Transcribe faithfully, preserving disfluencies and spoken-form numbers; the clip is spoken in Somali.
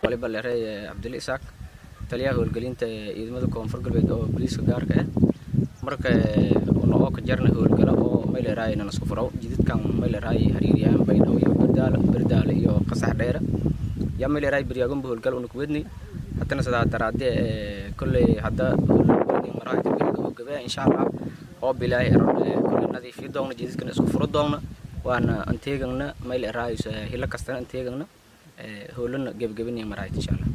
waliba leeray Abdul Isaaq taliyaha howlgelinta ciidamada koonfur galbeed oo booliiska gaarka ah marka oo ka jarna howlgala oo meel raayna isku furo jidadkan meel raay hariiriyaan baydaw iyo bardaal bardaal iyo qasax dheer ya meel raay bariyagan howlgal uu ku wadni hatana sadaa taraade kulli hada maraayta oo gabaa insha Allah oo bilaa kulli nadiif doona jidadkan isku furo doona waana anteegana meel raay hila kasta anteegana howlana gabagabinaya maraayta insha Allah